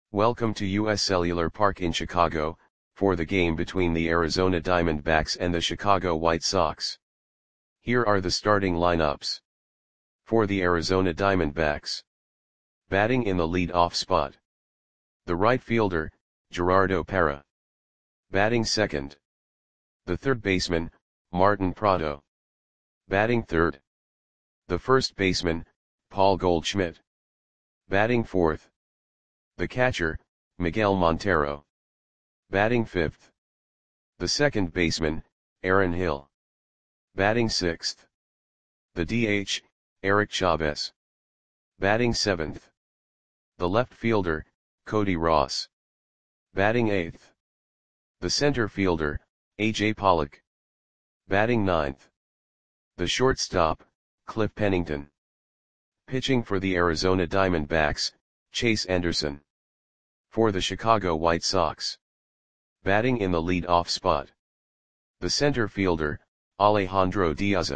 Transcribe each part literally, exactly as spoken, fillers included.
Welcome to U S Cellular Park in Chicago, for the game between the Arizona Diamondbacks and the Chicago White Sox. Here are the starting lineups. For the Arizona Diamondbacks. Batting in the lead-off spot. The right fielder, Gerardo Parra. Batting second. The third baseman, Martin Prado. Batting third. The first baseman, Paul Goldschmidt. Batting fourth. The catcher, Miguel Montero. Batting fifth. The second baseman, Aaron Hill. Batting sixth. The D H, Eric Chavez. Batting seventh. The left fielder, Cody Ross. Batting eighth. The center fielder, A J Pollock. Batting ninth. The shortstop, Cliff Pennington. Pitching for the Arizona Diamondbacks, Chase Anderson. For the Chicago White Sox. Batting in the lead-off spot. The center fielder, Alejandro Diaz.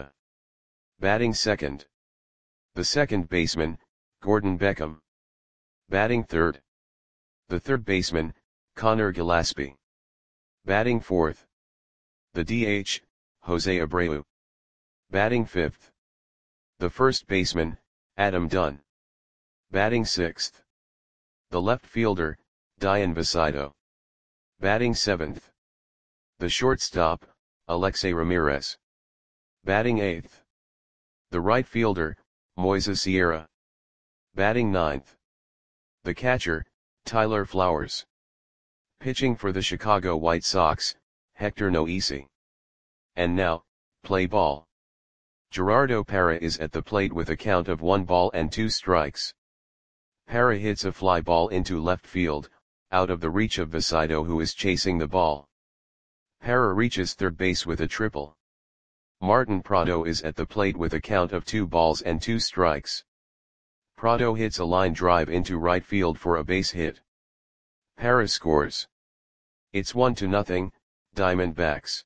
Batting second. The second baseman, Gordon Beckham. Batting third. The third baseman, Connor Gillaspie. Batting fourth. The D H, Jose Abreu. Batting fifth. The first baseman, Adam Dunn. Batting sixth. The left fielder, Dayan Vicito. Batting seventh. The shortstop, Alexei Ramirez. Batting eighth. The right fielder, Moises Sierra. Batting ninth. The catcher, Tyler Flowers. Pitching for the Chicago White Sox, Hector Noesi. And now, play ball. Gerardo Parra is at the plate with a count of one ball and two strikes. Parra hits a fly ball into left field, out of the reach of Vicito, who is chasing the ball. Parra reaches third base with a triple. Martin Prado is at the plate with a count of two balls and two strikes. Prado hits a line drive into right field for a base hit. Parra scores. It's one to nothing, Diamondbacks.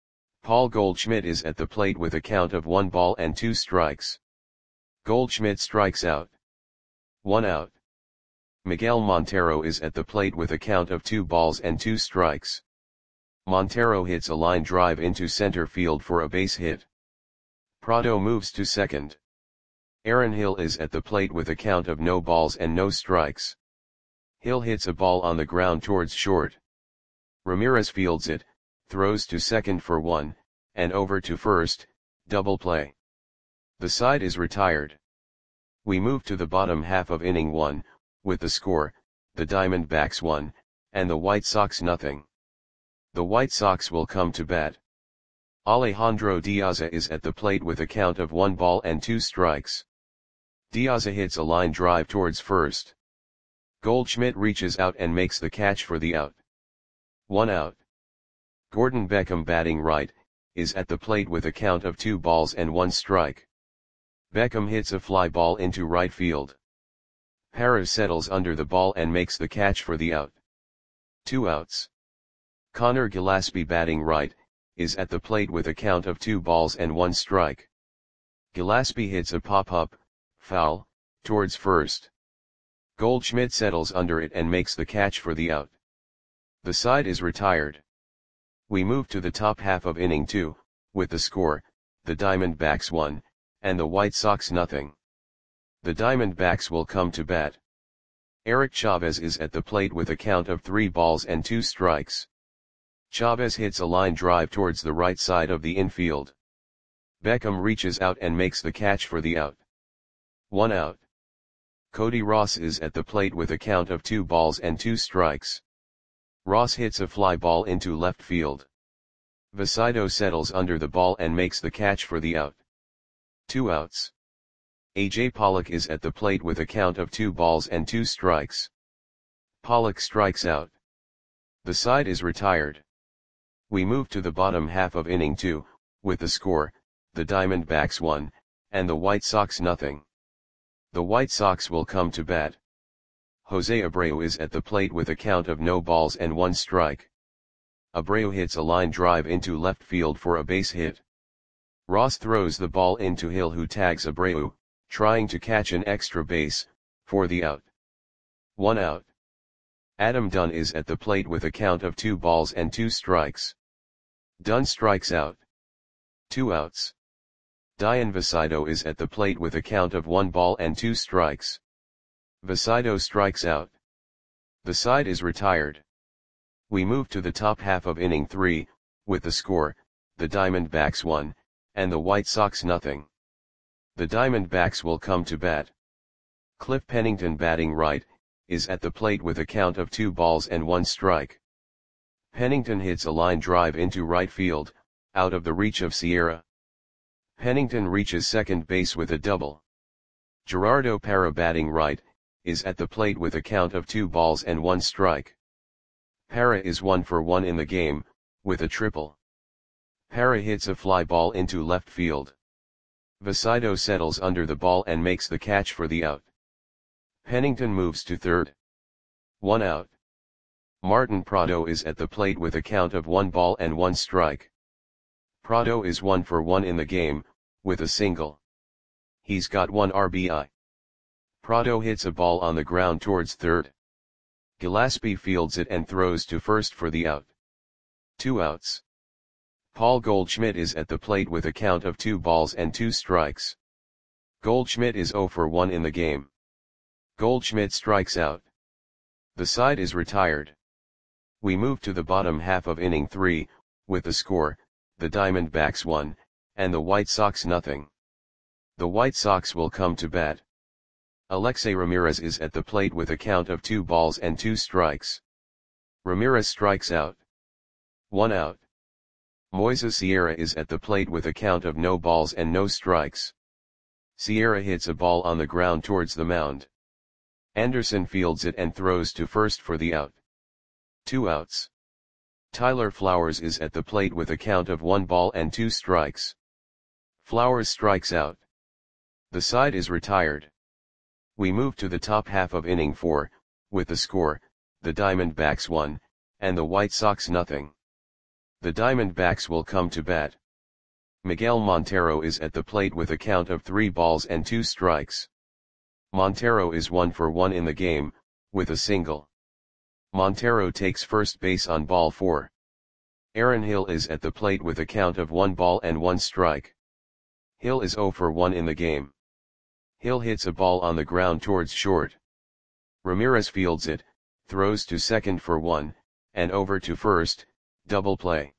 Paul Goldschmidt is at the plate with a count of one ball and two strikes. Goldschmidt strikes out. One out. Miguel Montero is at the plate with a count of two balls and two strikes. Montero hits a line drive into center field for a base hit. Prado moves to second. Aaron Hill is at the plate with a count of no balls and no strikes. Hill hits a ball on the ground towards short. Ramirez fields it, throws to second for one, and over to first, double play. The side is retired. We move to the bottom half of inning one, with the score, the Diamondbacks one, and the White Sox nothing. The White Sox will come to bat. Alejandro Diaz is at the plate with a count of one ball and two strikes. Diaz hits a line drive towards first. Goldschmidt reaches out and makes the catch for the out. One out. Gordon Beckham, batting right, is at the plate with a count of two balls and one strike. Beckham hits a fly ball into right field. Parra settles under the ball and makes the catch for the out. Two outs. Connor Gillaspie, batting right, is at the plate with a count of two balls and one strike. Gillaspie hits a pop-up, foul, towards first. Goldschmidt settles under it and makes the catch for the out. The side is retired. We move to the top half of inning two, with the score, the Diamondbacks one, and the White Sox nothing. The Diamondbacks will come to bat. Eric Chavez is at the plate with a count of three balls and two strikes. Chavez hits a line drive towards the right side of the infield. Beckham reaches out and makes the catch for the out. One out. Cody Ross is at the plate with a count of two balls and two strikes. Ross hits a fly ball into left field. Vicito settles under the ball and makes the catch for the out. Two outs. A J Pollock is at the plate with a count of two balls and two strikes. Pollock strikes out. The side is retired. We move to the bottom half of inning two, with the score, the Diamondbacks one, and the White Sox nothing. The White Sox will come to bat. Jose Abreu is at the plate with a count of no balls and one strike. Abreu hits a line drive into left field for a base hit. Ross throws the ball into Hill, who tags Abreu, trying to catch an extra base, for the out. One out. Adam Dunn is at the plate with a count of two balls and two strikes. Dunn strikes out. Two outs. Dian Vasido is at the plate with a count of one ball and two strikes. Vasido strikes out. The side is retired. We move to the top half of inning three, with the score, the Diamondbacks one, and the White Sox nothing. The Diamondbacks will come to bat. Cliff Pennington, batting right, is at the plate with a count of two balls and one strike. Pennington hits a line drive into right field, out of the reach of Sierra. Pennington reaches second base with a double. Gerardo Parra, batting right, is at the plate with a count of two balls and one strike. Parra is one for one in the game, with a triple. Parra hits a fly ball into left field. Vasido settles under the ball and makes the catch for the out. Pennington moves to third. One out. Martin Prado is at the plate with a count of one ball and one strike. Prado is one for one in the game, with a single. He's got one R B I. Prado hits a ball on the ground towards third. Gillespie fields it and throws to first for the out. Two outs. Paul Goldschmidt is at the plate with a count of two balls and two strikes. Goldschmidt is zero for one in the game. Goldschmidt strikes out. The side is retired. We move to the bottom half of inning three, with the score, the Diamondbacks one, and the White Sox nothing. The White Sox will come to bat. Alexei Ramirez is at the plate with a count of two balls and two strikes. Ramirez strikes out. One out. Moises Sierra is at the plate with a count of no balls and no strikes. Sierra hits a ball on the ground towards the mound. Anderson fields it and throws to first for the out. Two outs. Tyler Flowers is at the plate with a count of one ball and two strikes. Flowers strikes out. The side is retired. We move to the top half of inning four, with the score, the Diamondbacks one, and the White Sox nothing. The Diamondbacks will come to bat. Miguel Montero is at the plate with a count of three balls and two strikes. Montero is one for one in the game, with a single. Montero takes first base on ball four. Aaron Hill is at the plate with a count of one ball and one strike. Hill is zero for one in the game. Hill hits a ball on the ground towards short. Ramirez fields it, throws to second for one, and over to first, double play.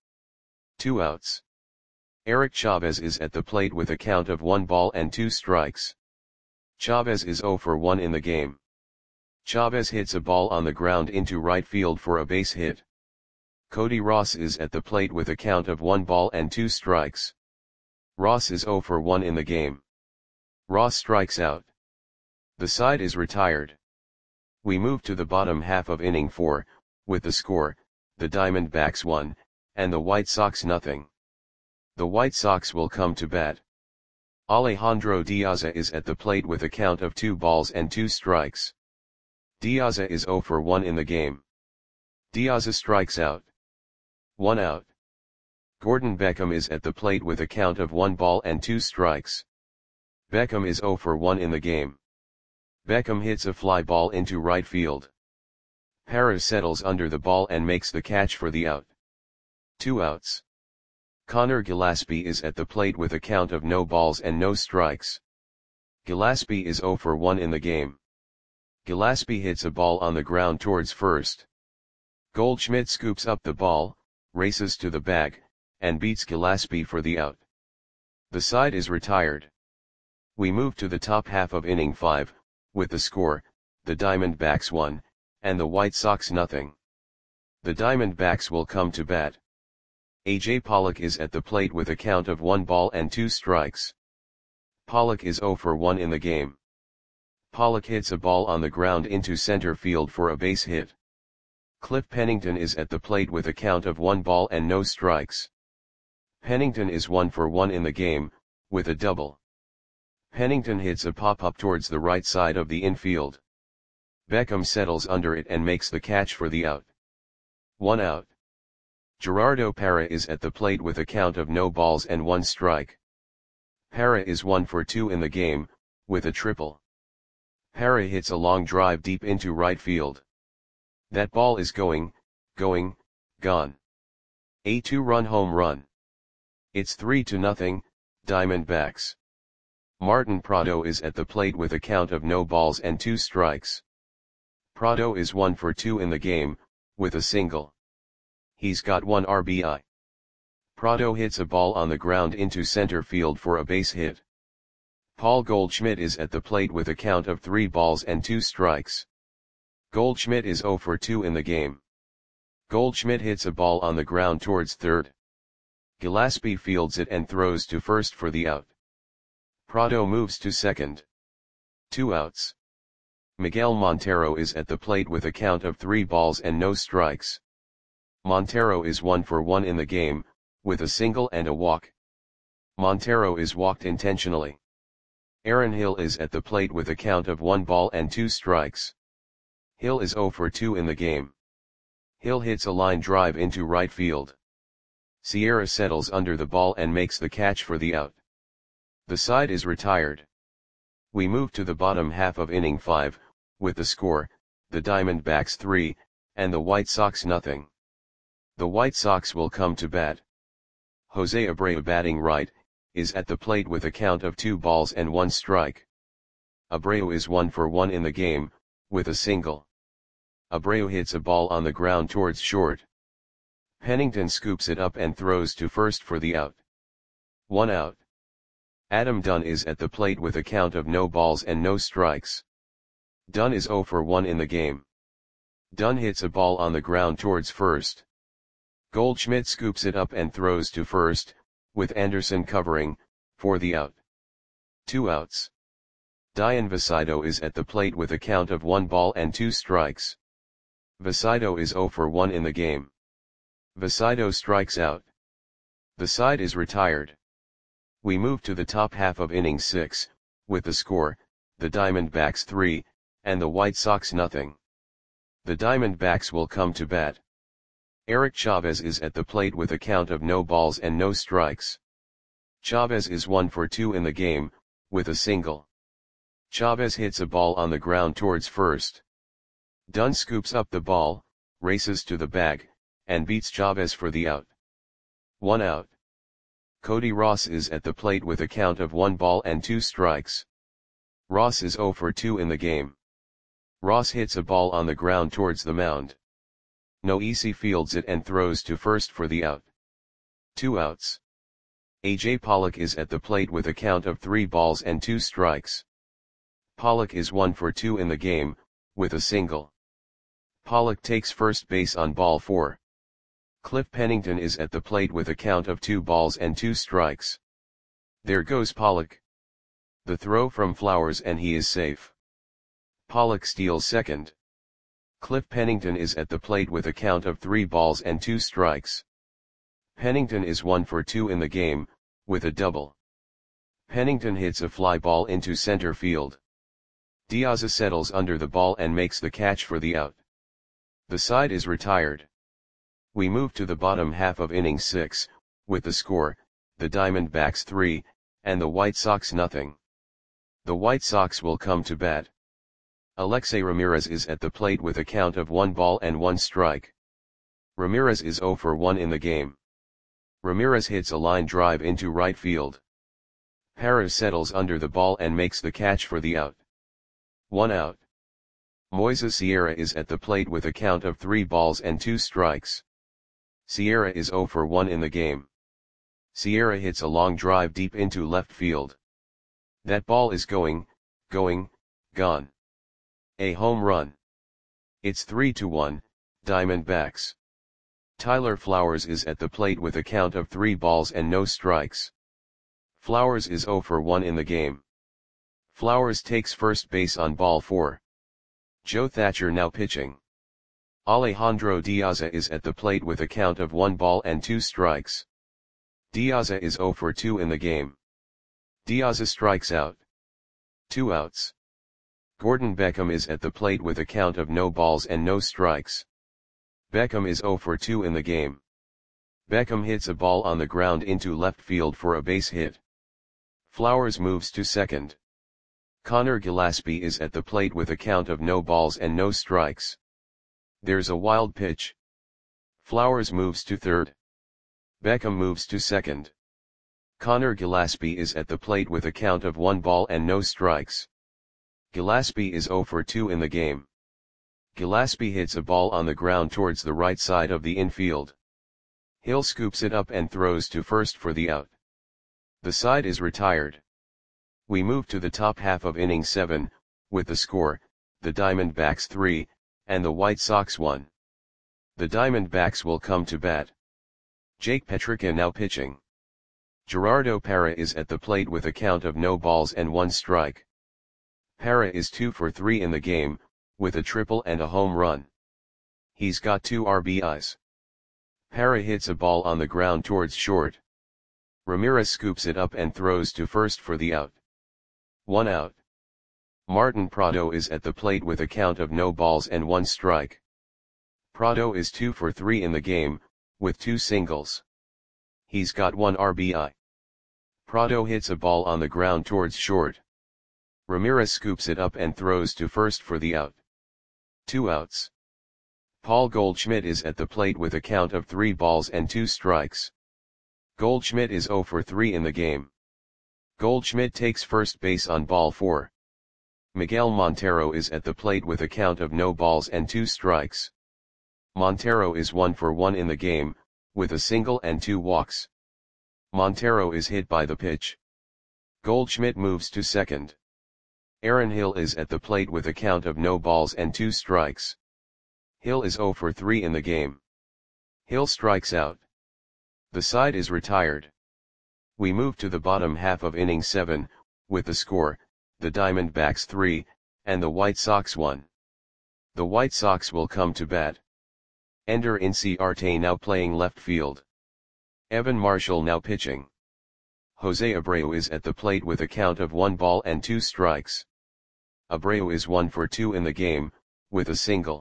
Two outs. Eric Chavez is at the plate with a count of one ball and two strikes. Chavez is zero for one in the game. Chavez hits a ball on the ground into right field for a base hit. Cody Ross is at the plate with a count of one ball and two strikes. Ross is zero for one in the game. Ross strikes out. The side is retired. We move to the bottom half of inning four, with the score, the Diamondbacks one, and the White Sox nothing. The White Sox will come to bat. Alejandro Diaza is at the plate with a count of two balls and two strikes. Diaza is zero for one in the game. Diaza strikes out. One out. Gordon Beckham is at the plate with a count of one ball and two strikes. Beckham is zero for one in the game. Beckham hits a fly ball into right field. Parra settles under the ball and makes the catch for the out. Two outs. Connor Gillespie is at the plate with a count of no balls and no strikes. Gillespie is zero for one in the game. Gillespie hits a ball on the ground towards first. Goldschmidt scoops up the ball, races to the bag, and beats Gillespie for the out. The side is retired. We move to the top half of inning five, with the score, the Diamondbacks one, and the White Sox nothing. The Diamondbacks will come to bat. A J Pollock is at the plate with a count of one ball and two strikes. Pollock is zero for one in the game. Pollock hits a ball on the ground into center field for a base hit. Cliff Pennington is at the plate with a count of one ball and no strikes. Pennington is one for one in the game, with a double. Pennington hits a pop-up towards the right side of the infield. Beckham settles under it and makes the catch for the out. One out. Gerardo Parra is at the plate with a count of no balls and one strike. Parra is one for two in the game, with a triple. Parra hits a long drive deep into right field. That ball is going, going, gone. A two-run home run. It's three to nothing, Diamondbacks. Martin Prado is at the plate with a count of no balls and two strikes. Prado is one for two in the game, with a single. He's got one R B I. Prado hits a ball on the ground into center field for a base hit. Paul Goldschmidt is at the plate with a count of three balls and two strikes. Goldschmidt is zero for two in the game. Goldschmidt hits a ball on the ground towards third. Gillespie fields it and throws to first for the out. Prado moves to second. Two outs. Miguel Montero is at the plate with a count of three balls and no strikes. Montero is one for one in the game, with a single and a walk. Montero is walked intentionally. Aaron Hill is at the plate with a count of one ball and two strikes. Hill is zero for two in the game. Hill hits a line drive into right field. Sierra settles under the ball and makes the catch for the out. The side is retired. We move to the bottom half of inning five, with the score, the Diamondbacks three, and the White Sox nothing. The White Sox will come to bat. Jose Abreu, batting right, is at the plate with a count of two balls and one strike. Abreu is one for one in the game, with a single. Abreu hits a ball on the ground towards short. Pennington scoops it up and throws to first for the out. One out. Adam Dunn is at the plate with a count of no balls and no strikes. Dunn is zero for one in the game. Dunn hits a ball on the ground towards first. Goldschmidt scoops it up and throws to first, with Anderson covering, for the out. Two outs. Dian Vasido is at the plate with a count of one ball and two strikes. Vasido is zero for one in the game. Vasido strikes out. The side is retired. We move to the top half of inning six, with the score, the Diamondbacks three, and the White Sox nothing. The Diamondbacks will come to bat. Eric Chavez is at the plate with a count of no balls and no strikes. Chavez is one for two in the game, with a single. Chavez hits a ball on the ground towards first. Dunn scoops up the ball, races to the bag, and beats Chavez for the out. One out. Cody Ross is at the plate with a count of one ball and two strikes. Ross is zero for two in the game. Ross hits a ball on the ground towards the mound. Noesi fields it and throws to first for the out. Two outs. A J Pollock is at the plate with a count of three balls and two strikes. Pollock is one for two in the game, with a single. Pollock takes first base on ball four. Cliff Pennington is at the plate with a count of two balls and two strikes. There goes Pollock. The throw from Flowers and he is safe. Pollock steals second. Cliff Pennington is at the plate with a count of three balls and two strikes. Pennington is one for two in the game, with a double. Pennington hits a fly ball into center field. Diaz settles under the ball and makes the catch for the out. The side is retired. We move to the bottom half of inning six, with the score, the Diamondbacks three, and the White Sox nothing. The White Sox will come to bat. Alexei Ramirez is at the plate with a count of one ball and one strike. Ramirez is zero for one in the game. Ramirez hits a line drive into right field. Perez settles under the ball and makes the catch for the out. One out. Moises Sierra is at the plate with a count of three balls and two strikes. Sierra is zero for one in the game. Sierra hits a long drive deep into left field. That ball is going, going, gone. A home run. It's three to one, Diamondbacks. Tyler Flowers is at the plate with a count of three balls and no strikes. Flowers is zero for one in the game. Flowers takes first base on ball four. Joe Thatcher now pitching. Alejandro Diaz is at the plate with a count of one ball and two strikes. Diaz is zero for two in the game. Diaz strikes out. Two outs. Gordon Beckham is at the plate with a count of no balls and no strikes. Beckham is zero for two in the game. Beckham hits a ball on the ground into left field for a base hit. Flowers moves to second. Connor Gillespie is at the plate with a count of no balls and no strikes. There's a wild pitch. Flowers moves to third. Beckham moves to second. Connor Gillaspie is at the plate with a count of one ball and no strikes. Gillaspie is zero for two in the game. Gillaspie hits a ball on the ground towards the right side of the infield. Hill scoops it up and throws to first for the out. The side is retired. We move to the top half of inning seven, with the score, the Diamondbacks three, and the White Sox one. The Diamondbacks will come to bat. Jake Petricka now pitching. Gerardo Parra is at the plate with a count of no balls and one strike. Parra is two for three in the game, with a triple and a home run. He's got two R B Is. Parra hits a ball on the ground towards short. Ramirez scoops it up and throws to first for the out. One out. Martin Prado is at the plate with a count of no balls and one strike. Prado is two for three in the game, with two singles. He's got one R B I. Prado hits a ball on the ground towards short. Ramirez scoops it up and throws to first for the out. Two outs. Paul Goldschmidt is at the plate with a count of three balls and two strikes. Goldschmidt is zero for three in the game. Goldschmidt takes first base on ball four. Miguel Montero is at the plate with a count of no balls and two strikes. Montero is one for one in the game, with a single and two walks. Montero is hit by the pitch. Goldschmidt moves to second. Aaron Hill is at the plate with a count of no balls and two strikes. Hill is zero for three in the game. Hill strikes out. The side is retired. We move to the bottom half of inning seven, with the score, the Diamondbacks three, and the White Sox one. The White Sox will come to bat. Ender Inciarte now playing left field. Evan Marshall now pitching. Jose Abreu is at the plate with a count of one ball and two strikes. Abreu is one for two in the game, with a single.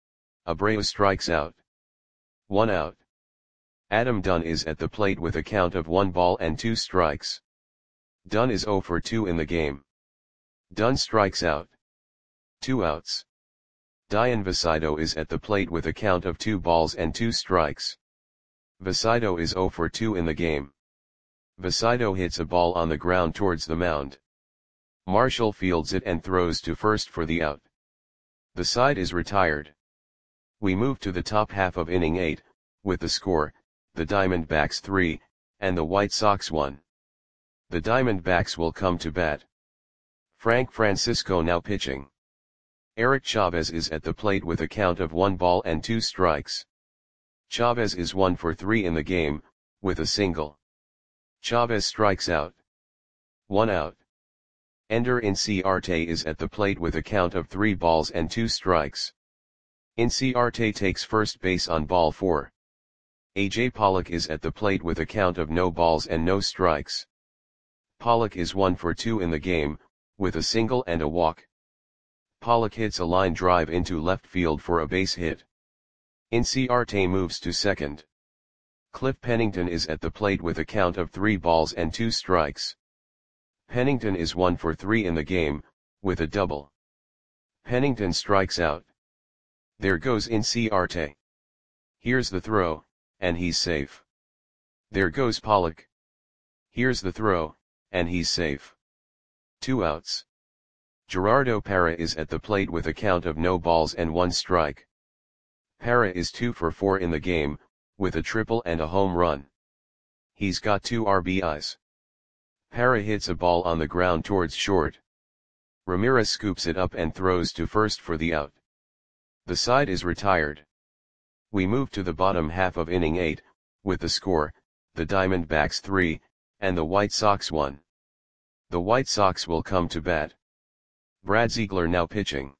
Abreu strikes out. One out. Adam Dunn is at the plate with a count of one ball and two strikes. Dunn is zero for two in the game. Dunn strikes out. Two outs. Dian Vasido is at the plate with a count of two balls and two strikes. Vasido is zero for two in the game. Vasido hits a ball on the ground towards the mound. Marshall fields it and throws to first for the out. The side is retired. We move to the top half of inning eight, with the score, the Diamondbacks three, and the White Sox one. The Diamondbacks will come to bat. Frank Francisco now pitching. Eric Chavez is at the plate with a count of one ball and two strikes. Chavez is one for three in the game, with a single. Chavez strikes out. One out. Ender Inciarte is at the plate with a count of three balls and two strikes. Inciarte takes first base on ball four. A J Pollock is at the plate with a count of no balls and no strikes. Pollock is one for two in the game, with a single and a walk. Pollock hits a line drive into left field for a base hit. Inciarte moves to second. Cliff Pennington is at the plate with a count of three balls and two strikes. Pennington is one for three in the game, with a double. Pennington strikes out. There goes Inciarte. Here's the throw, and he's safe. There goes Pollock. Here's the throw, and he's safe. Two outs. Gerardo Parra is at the plate with a count of no balls and one strike. Parra is two for four in the game, with a triple and a home run. He's got two R B Is. Parra hits a ball on the ground towards short. Ramirez scoops it up and throws to first for the out. The side is retired. We move to the bottom half of inning eight, with the score, the Diamondbacks three, and the White Sox one. The White Sox will come to bat. Brad Ziegler now pitching.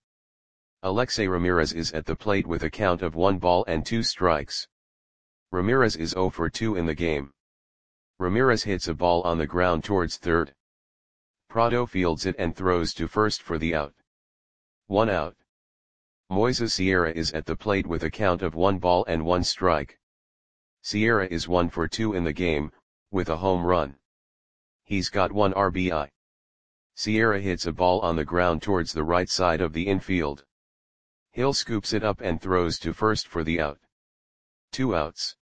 Alexei Ramirez is at the plate with a count of one ball and two strikes. Ramirez is zero for two in the game. Ramirez hits a ball on the ground towards third. Prado fields it and throws to first for the out. One out. Moises Sierra is at the plate with a count of one ball and one strike. Sierra is one for two in the game, with a home run. He's got one R B I. Sierra hits a ball on the ground towards the right side of the infield. Hill scoops it up and throws to first for the out. Two outs.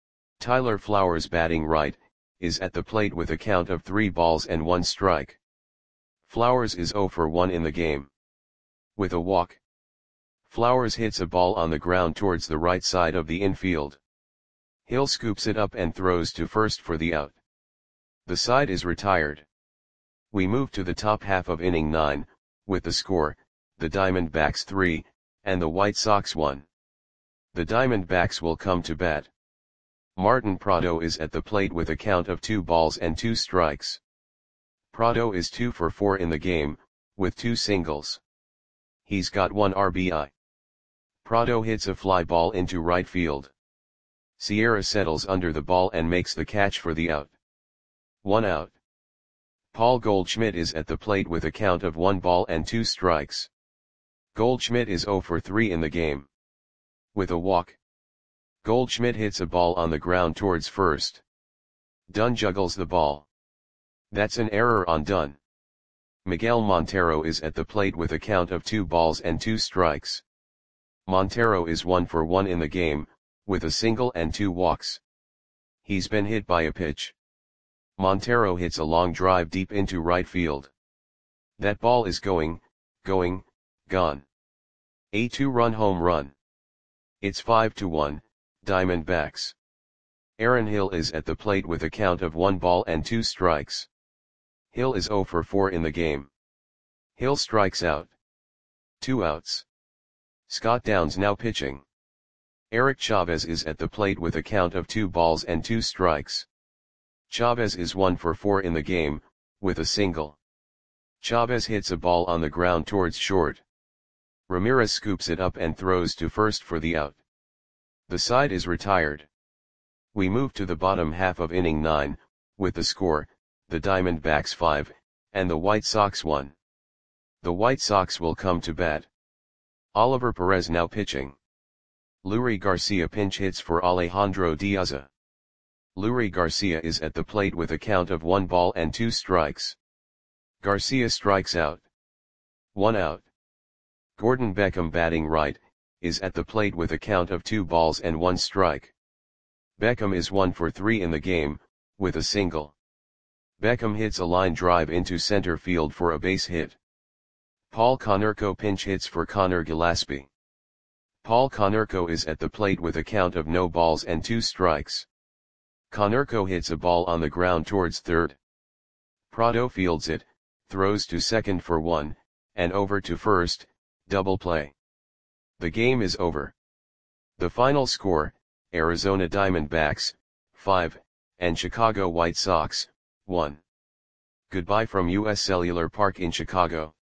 Tyler Flowers, batting right, is at the plate with a count of three balls and one strike. Flowers is oh for one in the game. With a walk, Flowers hits a ball on the ground towards the right side of the infield. Hill scoops it up and throws to first for the out. The side is retired. We move to the top half of inning nine, with the score, the Diamondbacks three, and the White Sox one. The Diamondbacks will come to bat. Martin Prado is at the plate with a count of two balls and two strikes. Prado is two for four in the game, with two singles. He's got one R B I. Prado hits a fly ball into right field. Sierra settles under the ball and makes the catch for the out. One out. Paul Goldschmidt is at the plate with a count of one ball and two strikes. Goldschmidt is oh for three in the game. With a walk, Goldschmidt hits a ball on the ground towards first. Dunn juggles the ball. That's an error on Dunn. Miguel Montero is at the plate with a count of two balls and two strikes. Montero is one for one in the game, with a single and two walks. He's been hit by a pitch. Montero hits a long drive deep into right field. That ball is going, going, gone. A two-run home run. It's five to one, Diamondbacks. Aaron Hill is at the plate with a count of one ball and two strikes. Hill is oh for four in the game. Hill strikes out. Two outs. Scott Downs now pitching. Eric Chavez is at the plate with a count of two balls and two strikes. Chavez is one for four in the game, with a single. Chavez hits a ball on the ground towards short. Ramirez scoops it up and throws to first for the out. The side is retired. We move to the bottom half of inning nine, with the score, the Diamondbacks five, and the White Sox one. The White Sox will come to bat. Oliver Perez now pitching. Leury Garcia pinch hits for Alejandro Diaza. Leury Garcia is at the plate with a count of one ball and two strikes. Garcia strikes out. One out. Gordon Beckham, batting right, is at the plate with a count of two balls and one strike. Beckham is one for three in the game, with a single. Beckham hits a line drive into center field for a base hit. Paul Konerko pinch hits for Connor Gillaspie. Paul Konerko is at the plate with a count of no balls and two strikes. Konerko hits a ball on the ground towards third. Prado fields it, throws to second for one, and over to first, double play. The game is over. The final score, Arizona Diamondbacks, five, and Chicago White Sox, one. Goodbye from U S Cellular Park in Chicago.